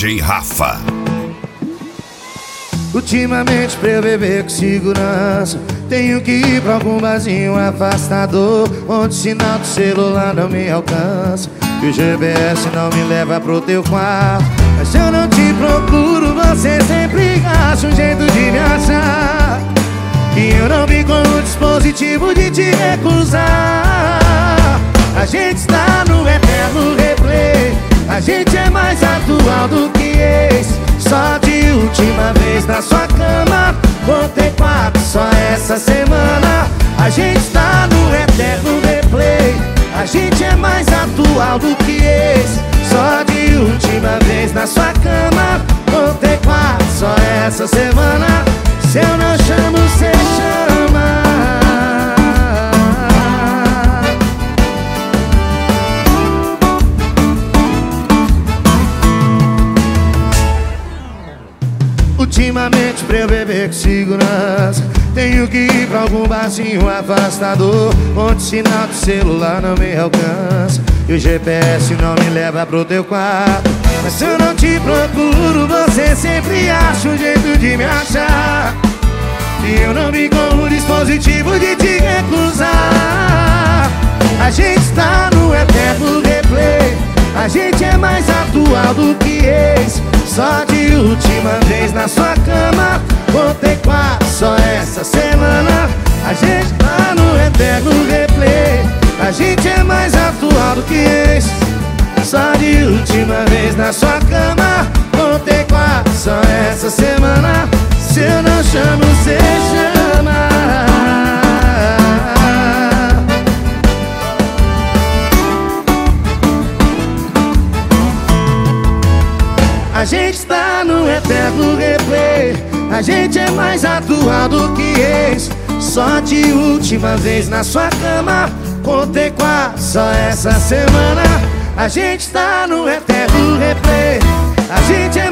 DJ Rafa. Ultimamente pra eu beber com segurança, tenho que ir pra algum barzinho afastador, onde o sinal do celular não me alcança e o GPS não me leva pro teu quarto. Mas se eu não te procuro, você sempre acha um jeito de me achar, e eu não vim com o dispositivo de te recusar. A gente está no eterno replay, a gente é mais atual do que ex. Só de última vez na sua cama, contei 4 só essa semana. A gente está no eterno replay, a gente é mais atual do que ex. Só de última vez na sua cama, contei 4 só essa semana. Se eu não chamo, cê chama. Ultimamente pra eu beber com segurança, tenho que ir pra algum barzinho afastador, onde o sinal do celular não me alcança e o GPS não me leva pro teu quarto. Mas se eu não te procuro, você sempre acha um jeito de me achar, e eu não vim com o dispositivo de te recusar. A gente está no eterno replay, a gente é mais atual do que ex. Só de última vez na sua cama, contei 4 só essa semana. A gente tá no eterno replay, a gente é mais atual do que ex. Só de última vez na sua cama, contei 4 só essa semana. Se eu não chamo, cê chama. A gente está no eterno replay, a gente é mais atual do que ex. Só de última vez na sua cama, contei 4 só essa semana. A gente está no eterno replay, a gente é